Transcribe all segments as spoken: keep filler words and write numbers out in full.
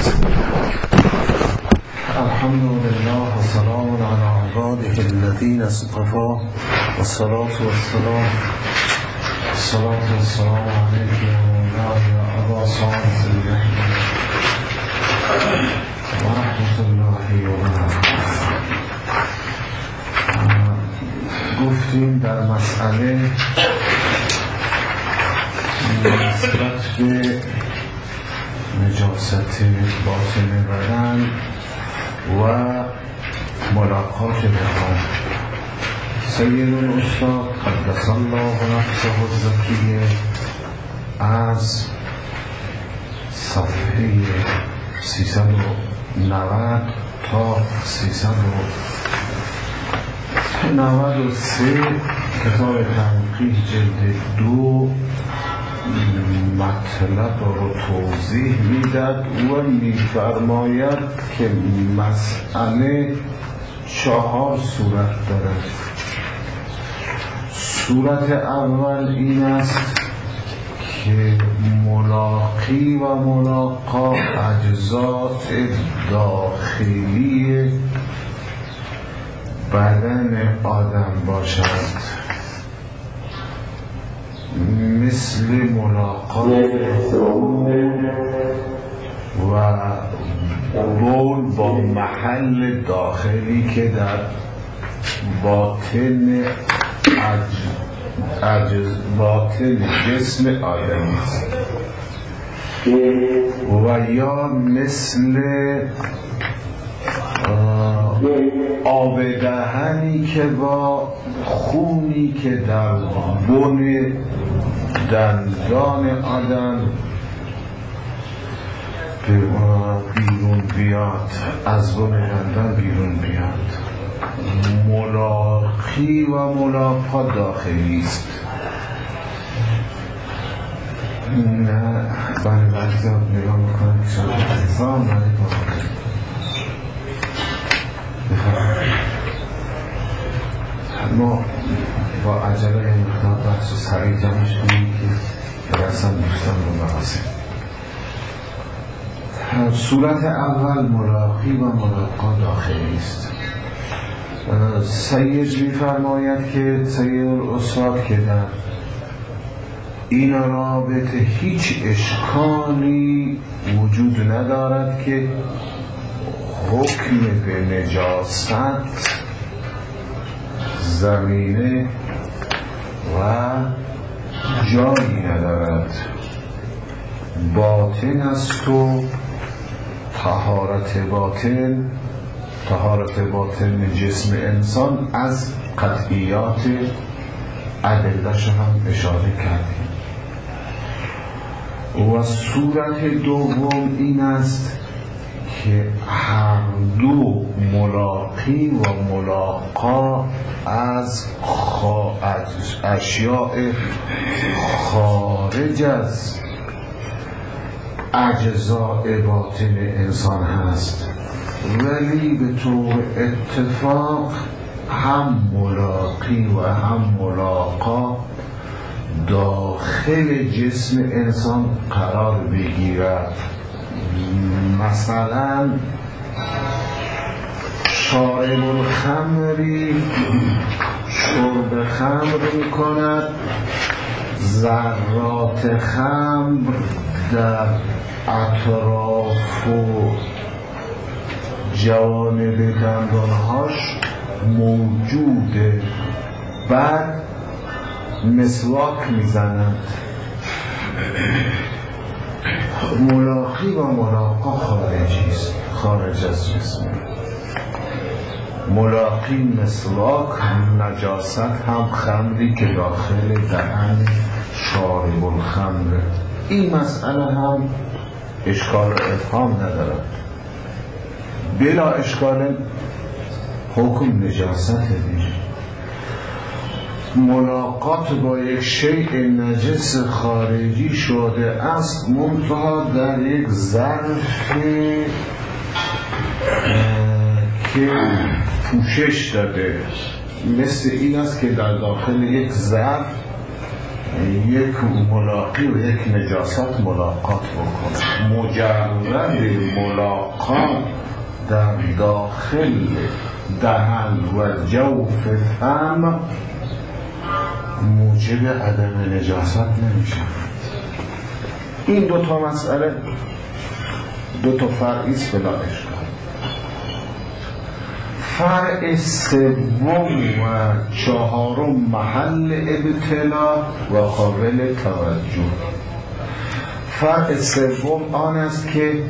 الحمد لله و سلام علی عباده الذین اصطفى و الصلاة والسلام الصلاة والسلام علیک یا ابا صالح و رحمت الله و برکاته. گفتیم در مسئله نسبت به نجاست باطن بدن و ملاقات دهان، سید الاستاد قدس الله نفسه الزکیه از صفحه سیصد و نود تا سیصد و نود و سه کتاب تنقیح جلد دو مطلب رو توضیح میداد و میفرماید که مسئله چهار صورت دارد. صورت اول این است که ملاقی و ملاقا اجزاء داخلی بدن آدم باشد، مثل ملاقات و بول با محل داخلی که در باطن عجز باطن جسم آدمی است، و یا مثل آب دهنی که با خونی که در بن دندان آدم بیرون بیاد، از بن دندان بیرون بیاد. ملاقی و ملاقا داخلی است. نه برای بعضی ها نگاه میکنم که شما سلام علیکم ما با عجله این مقدار بحث و سریع جمعش کنیم که برسن دوستان رو بحثیم. صورت اول ملاقی و ملاقا داخلی است. سید می‌فرماید که سید الاستاد که در این رابطه هیچ اشکالی وجود ندارد که حکم به نجاست زمینه و جایی ندارد، باطن است و طهارت باطن طهارت باطن جسم انسان از قطعیات ادله‌اش هم اشاره کردیم. و صورت دوم این است که هر دو ملاقی و ملاقا از اشیاء خارج از اجزاء باطن انسان هست، ولی به طور اتفاق هم ملاقی و هم ملاقا داخل جسم انسان قرار بگیرد. مثلا شارب الخمری شرب خمر می کند، ذرات خمر در اطراف و جوانب دندانهاش موجوده، بعد مسواک میزنند. ملاقی و ملاقا خارجی است، خارج از جسم. ملاقی مسواک هم نجاست، هم خمری که داخل دهن شارب الخمر. این مسئله هم اشکال و افهام ندارد، بلا اشکال حکم نجاست دیگه. ملاقات با یک شیء نجس خارجی شده است، منتها در یک ظرف که پوشش داده، مثل این است که در داخل یک ظرف یک ملاقی و یک نجاست ملاقات بکنه، مجرد ملاقات در داخل دهن و جوف فم موجب عدم نجاست نمیشه. این دو تا مسئله دو تا فرعیست بلا اشکال. فرع سوم و چهارم محل ابتلا و قابل توجه. فرع سوم آن است که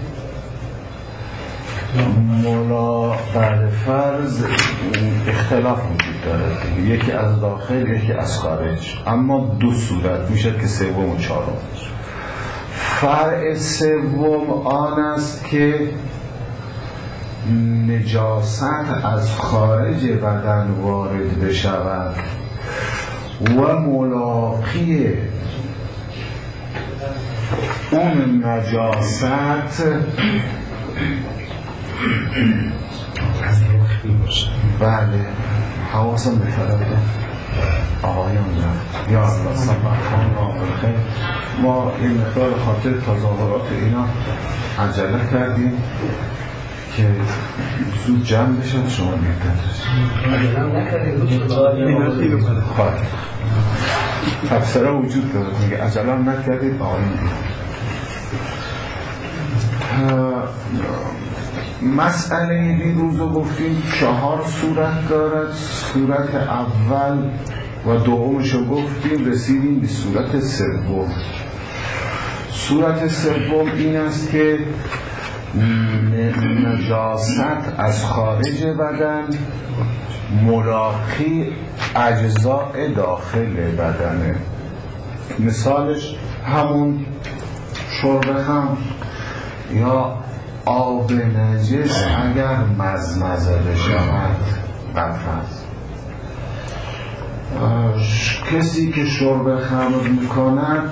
مولا بعد فرض اختلاف وجود دارد، یکی از داخل یکی از خارج، اما دو صورت میشه که سوم و چهارم. فرع سوم آن است که نجاست از خارج بدن وارد بشود و ملاقی اون نجاست بله حواسم به فرده آقایان رفت یا الله سبحان الله خیر. ما این مقدار خاطر تظاهرات اینا عجله کردیم که زود جمع بشن. شما میتونید عجله نکردیم خواهد تفسیره وجود دارد میگه عجله نکردید آقایان. مسئله دیروز رو گفتیم چهار صورت دارد. صورت اول و دومش رو گفتیم، رسیدیم به صورت سوم. صورت سوم این است که نجاست از خارج بدن ملاقی اجزاء داخل بدنه. مثالش همون شرب خمر یا آب نجس اگر مزمزه بشود قفص. کسی که شرب خمر میکند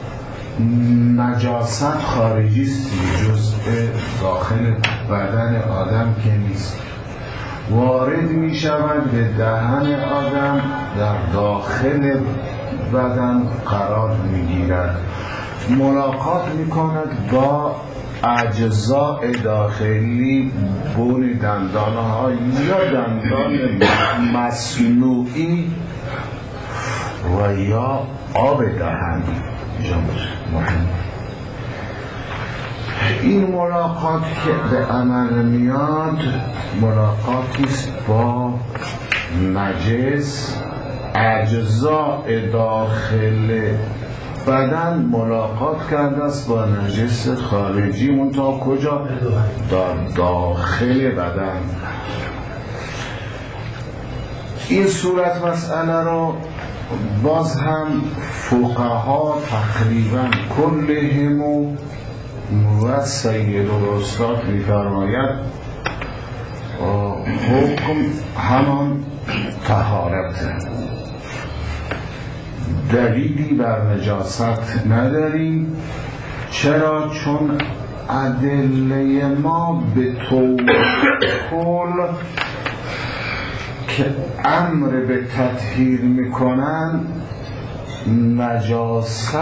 نجاست خارجی است، جزء داخل بدن آدم که نیست، وارد میشود به دهن آدم، در داخل بدن قرار میگیرد، ملاقات میکند با اجزاء داخلی، بون دندان‌ها یا دندان مصنوعی و یا آب دهن. این ملاقات که به عمل میاد ملاقاتی است با نجس، اجزاء داخل بدن ملاقات کرده است با نجس خارجی، منتها کجا؟ در داخل بدن. این صورت مسئله رو باز هم فقها تقریبا کلهم و سید الاستاد می‌فرماید حکم همان طهارت، دلیلی بر نجاست نداریم. چرا؟ چون ادله ما به طور کل که امر به تطهیر میکنن نجاست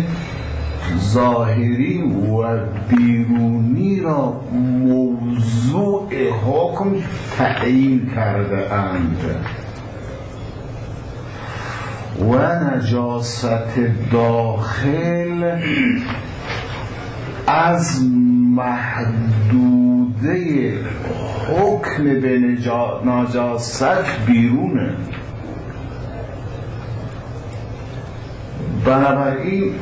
ظاهری و بیرونی را موضوع حکم تعیین کرده اند و نجاست داخل از محدوده حکم به نجاست بیرونه. بنابراین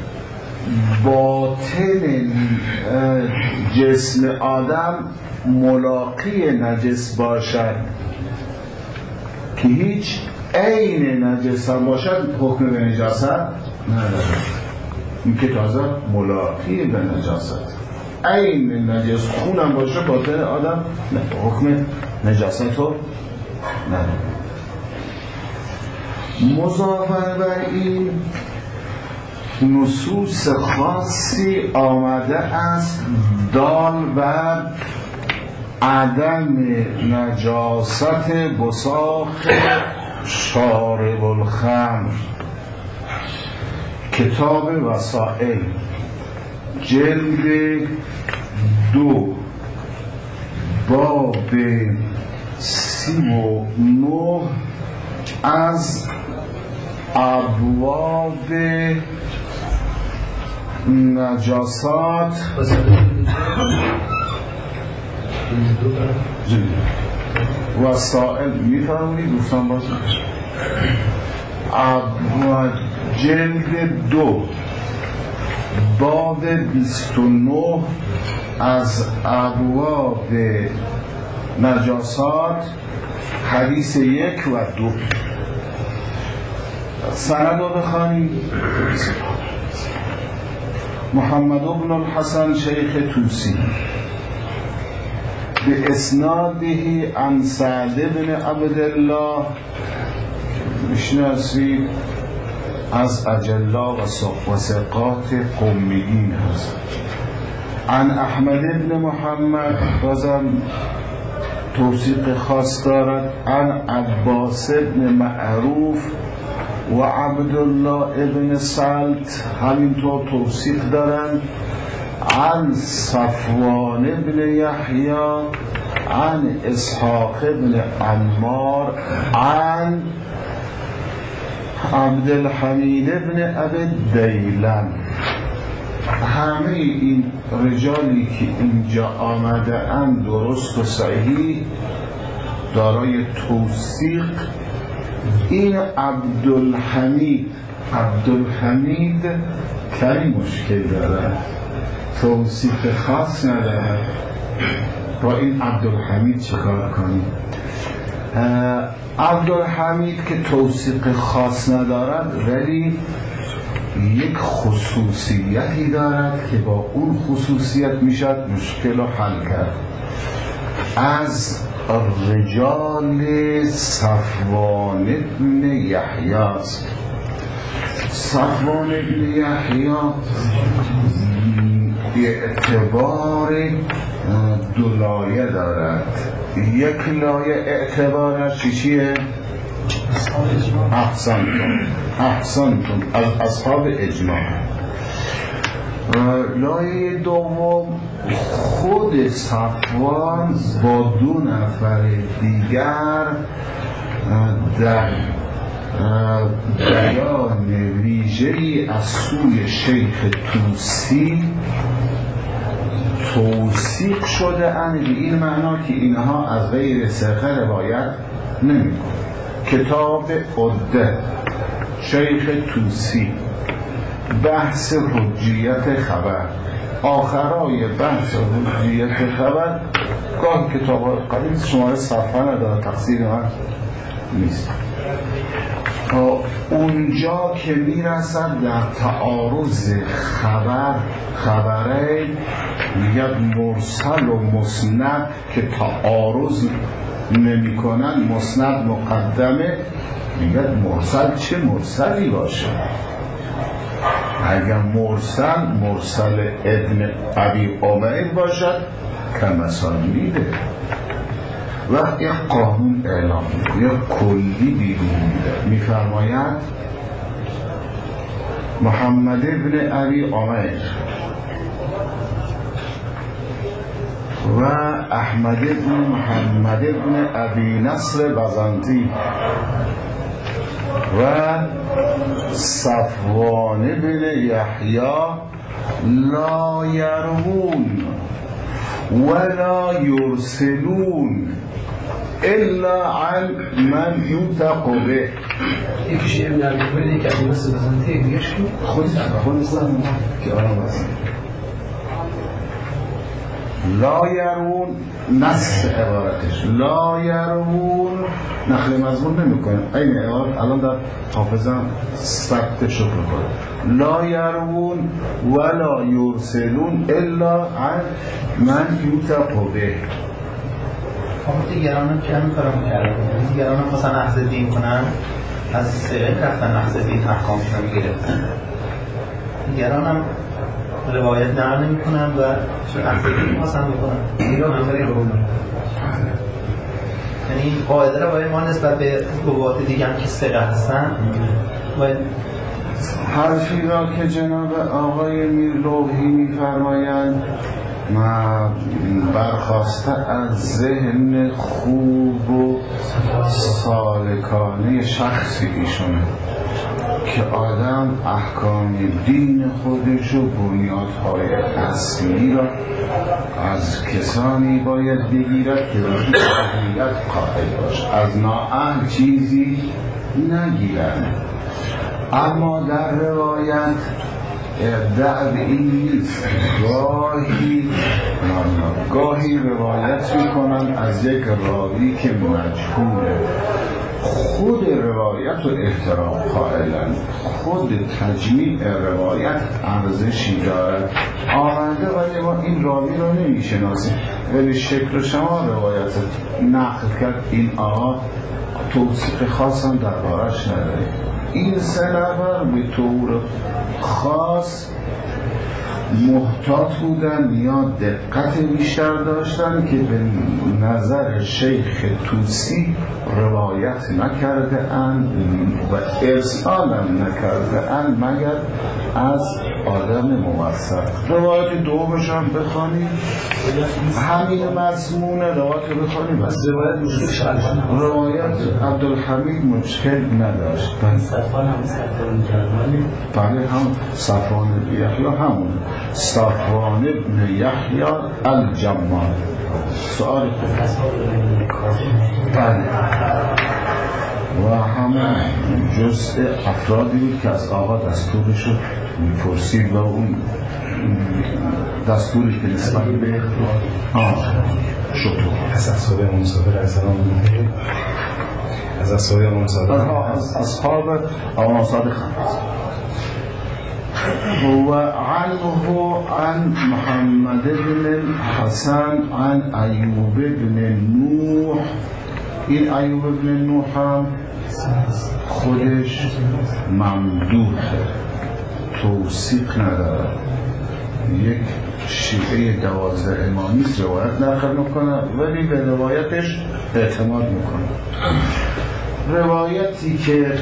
باطن جسم آدم ملاقی نجس باشد که هیچ عین نجس هم باشد حکم به نجاست ندارد. این که تازه ملاقی به نجاست، عین نجس خون هم باشه باطن آدم حکم نجاست رو ندارد. مضافاً بر این نصوص خاصی آمده است دال بر عدم نجاست بساخ شارب الخمر کتاب وسائل جلد دو باب سی و نه از ابواب نجاسات وسائل میفرمونید گفتم باز جلد دو باب بیست و نه از ابواب نجاسات حدیث یک و دو. سند رو بخوانیم. محمد بن الحسن شیخ توسی به اسناده عن سعد بن عبدالله میشناسید از اجلا و ثقات قمیین هست. عن احمد بن محمد بازم توثیق خاص دارد. عن عباس بن معروف و عبدالله ابن سلط همینطور توثیق دارند. عن صفوان بن یحیی عن اسحاق بن عمار عن عبدالحمید بن ابی دیلم. همه این رجالی که اینجا آمده اند درست و صحیح دارای توثیق. این عبدالحمید عبدالحمید کمی مشکل داره، توصیف خاص نداره. با این عبدالحمید چیکار کنیم؟ عبدالحمید که توصیف خاص ندارد ولی یک خصوصیتی دارد که با اون خصوصیت میشد مشکل رو حل کرد. از رجال صفوان بن یحیی است. صفوان بن یحیی اعتبار دو لایه دارد. یک لایه اعتبارش چیه؟ احسنتون احسنتون از اصحاب اجماع. لایه دوم خود صفوان با دو نفر دیگر در بیان ویژه‌ای از سوی شیخ توسی توثیق شده اند، به این معنا که اینها از غیر ثقه روایت نمی‌کنند. کتاب عده شیخ توسی بحث حجیت خبر، آخرای بحث حجیت خبر گاه کتاب قدیم شماره صفحه نداره، تقصیر من نیست. اونجا که میرسد در تعارض خبر خبره میگه مرسل و مسند که تعارض نمی کنن مسند مقدمه، میگه مرسل چه مرسلی باشه. اگر مرسل مرسل ابن ابی عمیر باشد که مثال میده و یک قانون اعلام میده، یک کلی بیرون میده. میفرماید محمد ابن ابی عمیر و احمد ابن محمد ابن ابی نصر بزنطی و صفوان بن یحیی لا یروون ولا یرسلون الا عن من یوثق به. یکیش ابن ابی عمیر، یکی ابی نصر بزنطی، دیگه‌اش خود خودستان که آرام است. لا یرون نص عبارتش لا یرون نقل مضمون نمی کنه. این عبارت الان در حافظم ثبت شکر کنه. لا یرون ولا یرسلون الا عن من یوثق به. خب دیگران هم که همین کارو می‌کردن. دیگران هم مثلا اخذ دین کنن، از سیغه رفتن اخذ دین احکامشون رو می‌گرفتن. دیگران هم روایت نقل نمی‌کنن و اخذ دین مثلا می‌کنن. ایران هم خیلی رو یعنی قاعده روایت ما نسبت به روایت دیگه هم که سیغه هستن باید حرفی را که جناب آقای میرلوحی می‌فرمایند برخواسته از ذهن خوب و سالکانه شخصی ایشونه که آدم احکام دین خودش و بنیادهای اصلی را از کسانی باید بگیرد که روی اهمیت قائل باشد، از نااهل چیزی نگیرند. اما در روایت ادعا به این نیست، گاهی گاهی روایت میکنن از یک راوی که مجهوله، خود روایت و احترام قائلن، خود تجمیع روایت ارزشی دارد آمده ولی ما این راوی رو نمیشناسیم ولی شکل شما روایت نقل کرد، این آقا توصیف خاص هم دربارش نداره. این سه نفر به طور خاص محتاط بودن یا دقت بیشتر داشتن که به نظر شیخ توسی روایت نکرده اند و ارسال هم نکرده اند مگر از آدم موثق. روایت دومش هم بخوانید، همین مضمون روایت بخوانید، بس روایت مشکل روایت عبدالحمید مشکل نداشت. صفوان هم صفوان جرمانی بله هم صفوان یحیی همون صفوان ابن یحیی الجمال. سؤال بله و همه جزء افرادی بود که از آقا دستورشو میپرسید و اون دستوری که نسبت به شطور از اصحاب امام صادق علیه السلام بوده، از اصحاب امام صادق از اصحاب امام صادق و عنه عن محمد بن الحسن عن ایوب بن نوح. این ایوب بن نوح هم خودش ممدوحه، توثیق نداره، یک شیعه دوازده امامیست روایت نقل میکنه ولی به روایتش اعتماد میکنه. روایتی که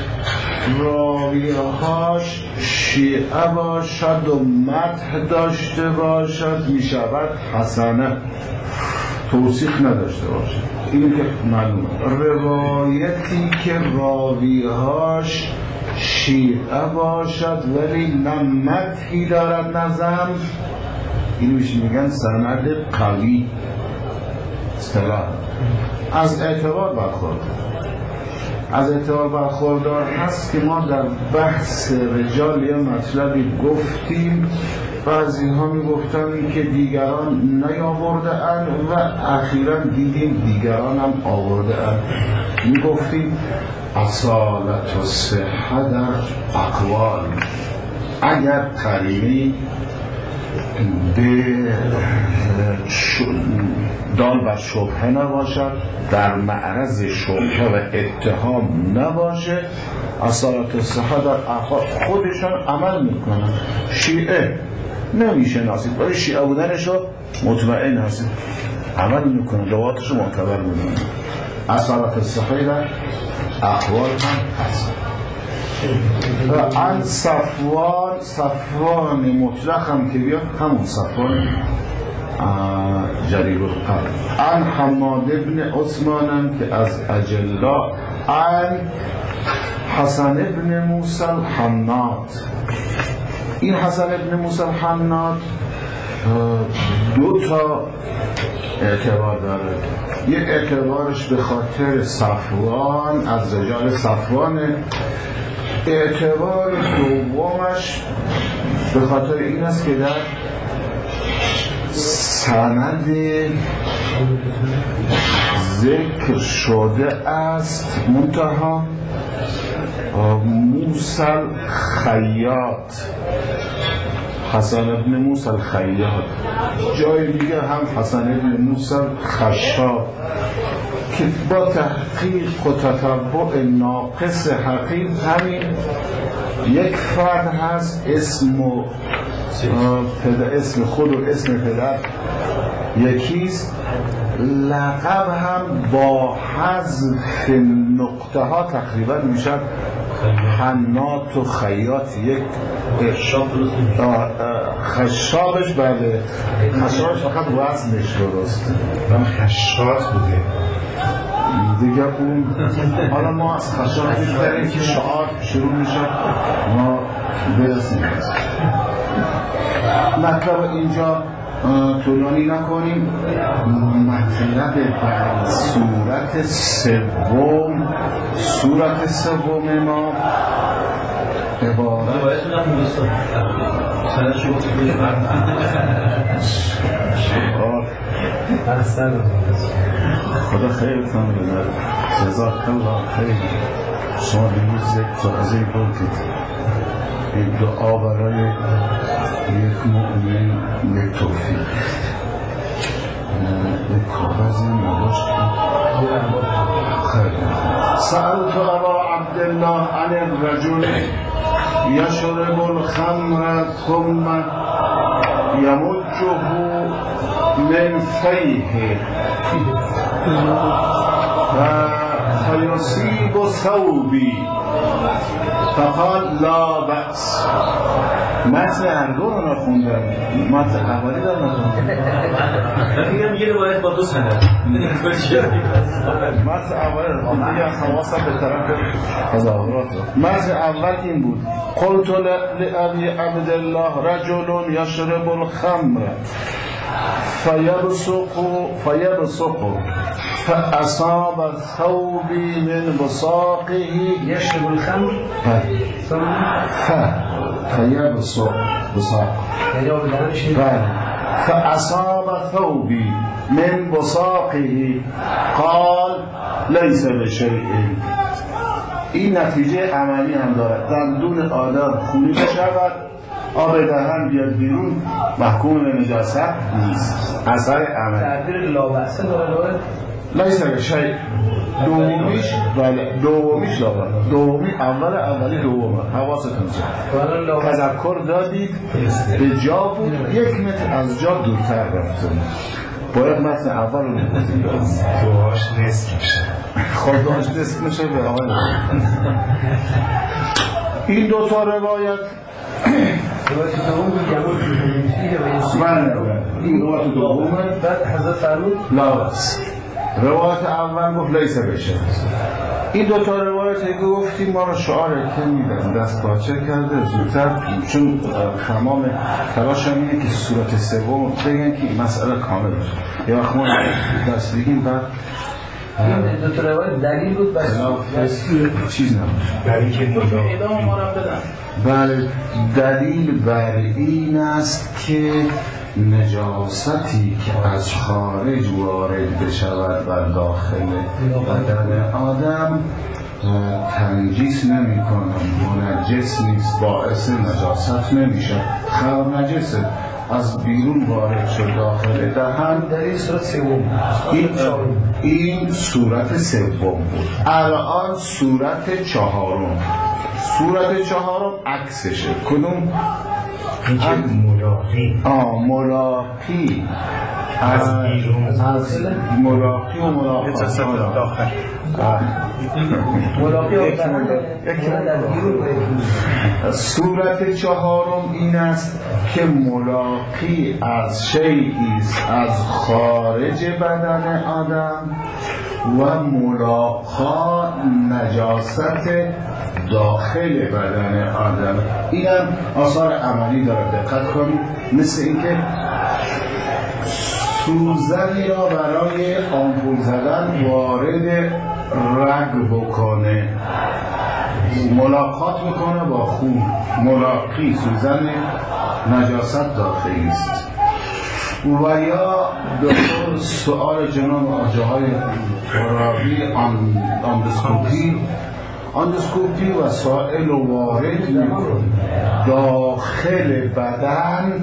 راویهاش شیعه باشد و مدح داشته باشد میشود حسنه، توثیق نداشته باشد، این که معلومه. روایتی که راویهاش شیعه باشد ولی نه مدحی دارد نه ذم، اینو میگن سند قوی. اصطلاح از اعتبار برخورد از اعتبار برخوردار هست که ما در بحث رجال یه مطلبی گفتیم، بعضی ها می گفتن که دیگران نیاورده اند و اخیراً دیدیم دیگران هم آورده اند. می گفتیم اصالت و صحه در اقوال، اگر قرینی به دال بر شبهه نباشد، در معرض شبهه و اتهام نباشه، اصالت و صحه در اقوال خودشان عمل میکنن. شیعه نمیشناسید ولی شیعه بودنشو مطمئن هستید، عمل میکنن، روایتشو معتبر میکنن. اصالت صحیح در اقوال هم هست. عن صفوان، صفوان مطلق هم که بیاد همون صفوان جریر القدر. عن حماد بن عثمان هم که از اجلا. عن حسن بن موسی الحناد. این حسن بن موسی الحناد دو تا اعتبار داره. یک اعتبارش به خاطر صفوان، از رجال صفوانه. اعتبار دومش به خاطر این است که در سند ذکر شده است منتها موسی الخیاط، حسن بن موسی الخیاط. جای دیگه هم حسن بن موسی الخشاب که با تحقیق و تتبع ناقص حقیق همین یک فرد هست، اسم و پدر، اسم خود و اسم پدر یکیست لقب هم با حذف نقطه ها تقریبا میشد حنات و خیاط. یک خشابش بله خشابش فقط وزنش درست من خشاط بوده دیگه اون حالا ما از خشاب می‌داریم که شعار شروع میشه ما برسیم. مطلب اینجا طولانی نکنیم. مطلب بر صورت سوم صورت سوم ما عبارت خدا خیرتان بده. جزاک الله خیر. شما دیروز یک تازه بودید. این دعا برای یک مؤمن یک توفیق. یک کاغذ نداشت. خیر. سألت ابا عبدالله عن الرجل یشرب الخمر ثم یمجه من فیه فیصیب ثوبی فقال لا بأس. متن ارگو رو نخوندم، متن اولی دار نخوندم. میگم یه روایت با دو سند متن اولی رو خواندم یا حواسم به طرف تظاهرات. متن اول این بود: قلت لأبی عبدالله رجل یشرب الخمر فیبصق فیبصق فأصاب ثوبی من بصاقه. يشرب الخمر ف فيبصق بصاق فأصاب ثوبي من بصاقه قال ليس بشيء. این نتیجه عملی هم دارد. دندون آدم خونی بشود، آب دهن بیاد بیرون، محکوم به نجاست نیست. اثر عملی تعبیر لا بأس داره. لیس بشیء دومیش بله دومیش لا بأس. دومی اول اولی دومه. حواستون جا تذکر دادید به جا بود. یک متر از جا دورتر رفتم. باید متن اول رو نگذید. دعاش نصف میشه. خود دعاش نصف میشه به آقای این دوتا روایت روایت دوم بود یمون من این روایت دومه. بعد حضرت فرمود لا بأس. روایت اول گفت لیس بشه. این دوتا روایت که گفتیم ما رو شعار که میدن دست پاچه کرده زودتر، چون تمام تلاشم اینه که صورت سوم بگن که این مسئله کامل بشه. یه وقت ما دست بگیم بعد این دوتا روایت دلیل بود بس چیز نباشه. برای که ادامه ما را بدن. بله دلیل بر این است که نجاستی که از خارج وارد بشود و داخل بدن آدم تنجیس نمی کنم، منجس نیست، باعث نجاست نمیشه. خبر نجسه از بیرون وارد شد داخل دهن. در این صورت سوم این, این صورت سوم بود. الان صورت چهارم. صورت چهارم عکسشه. کدوم؟ این که ملاقی آه ملاقی از بیرون از ملاقی و ملاقات داخل ملاقی صورت چهارم این است که ملاقی از شیئی است از خارج بدن آدم و ملاقات نجاست داخل بدن آدم. اینم آثار عملی داره. دقت کنید مثل اینکه سوزنی را برای آمپول زدن وارد رگ بکنه، ملاقات بکنه با خون. ملاقی سوزن نجاست داخلی است. و یا دکتر سؤال جناب آجاهای راوی اندوسکوپی اندوسکوپی وسائل وارد میکنه داخل بدن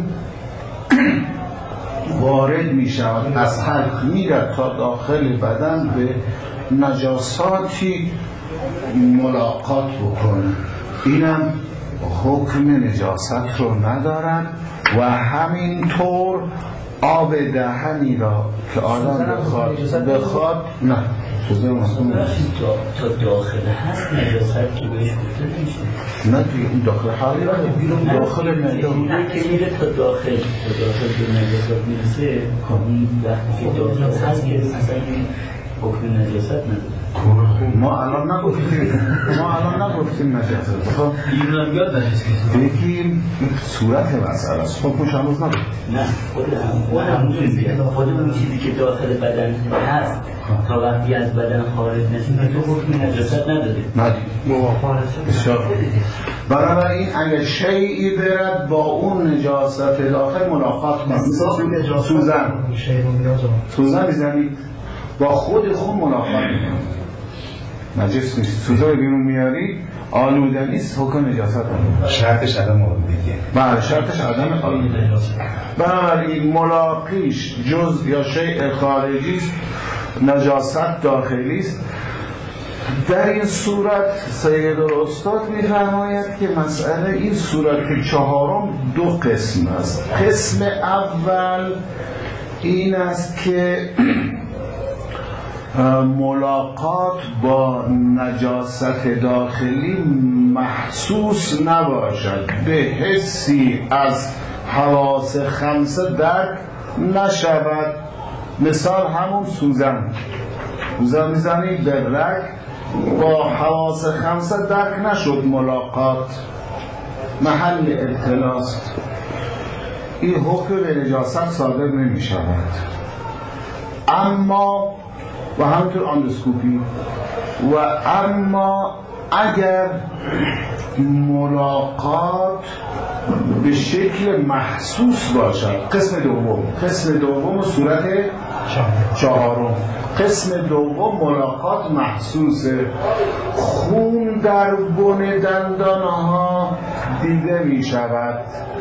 وارد می شود، از حلق میرد تا داخل بدن به نجاساتی ملاقات بکنه. اینم حکم نجاست رو ندارد و همینطور آب دهنی را که آدم بخواد بخواد نه سوزن مسئول تا داخل هست نجاست که بهش گفته نمیشه نه توی این داخل حالی وقتی بیرون داخل میدان نه که میره تا داخل تا داخل به نجاست میرسه این وقتی که داخل هست که مثلا این حکم نجاست نداره ما الان نگفتیم ما الان نگفتیم نجاست خب ایران هم یاد نجاست بگیم صورت مسئله است حکمش هنوز نگفتیم نه خود هم خود هم میگه خود اون چیزی که داخل بدن هست تا وقتی از بدن خارج نشده تو حکم نجاست نداره ندید بسیار بنابراین اگر شیعی برد با اون نجاست داخل ملاقات کنید سوزن سوزن میزنید با خود خود ملاقات کنید نجس نیست سوزن بیرون میاری آلوده نیست حکم نجاست نداره شرطش عدم آلودگیه بله شرطش عدم آلودگی بنابراین ملاقیش جز یا شیء خارجی است نجاست داخلی است در این صورت سید الاستاد می‌فرماید که مسئله این صورت چهارم دو قسم است قسم اول این است که ملاقات با نجاست داخلی محسوس نباشد به حسی از حواس خمسه درک نشود مثال همون سوزن سوزن میزنید در رگ با حواس خمسه درک نشد ملاقات محل ابتلاست این حکم به نجاست صادر نمی شود اما و همینطور اندوسکوپی و اما اگر ملاقات به شکل محسوس باشد قسم دوم قسم دوم صورت چهارم قسم دوم ملاقات محسوسه خون در بن دندانها دیده می شود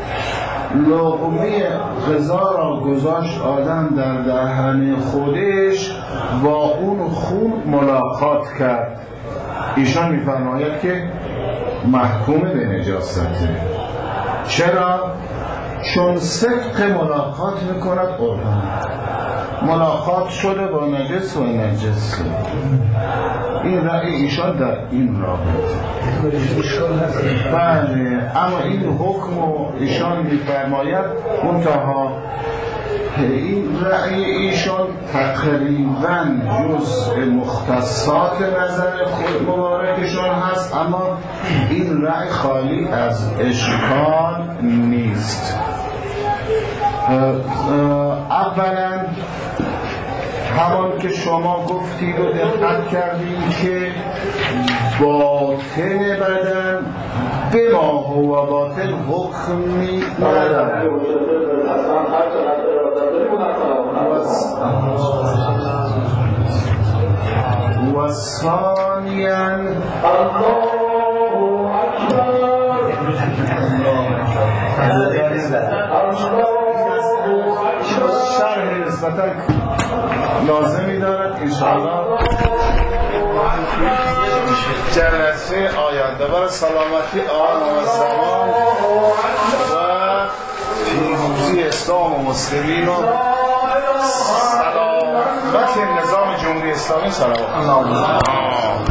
لقمه غذا را گذاشت آدم در دهن خودش با اون خون ملاقات کرد ایشان می‌فرماید که محکوم به نجاسته چرا؟ چون صدق ملاقات میکند قربان ملاقات شده با نجس و نجس این رأی ایشان در این رابطه بله اما این حکم و ایشان میفرماید منتها این رأی ایشان تقریباً جزء مختصات نظر خود مبارکشان هست اما این رأی خالی از اشکال نیست اولا همان که شما گفتید و دقت کردید که باطن بدن به ما هو باطن حکمی ندارد و ثانیاً شرح نسبتاً لازمی دارد انشاءالله جلسه آینده برای سلامتی آن و زمان و پیروزی اسلام و مسلمین و سلامت نظام جمهوری اسلامی صلوات الله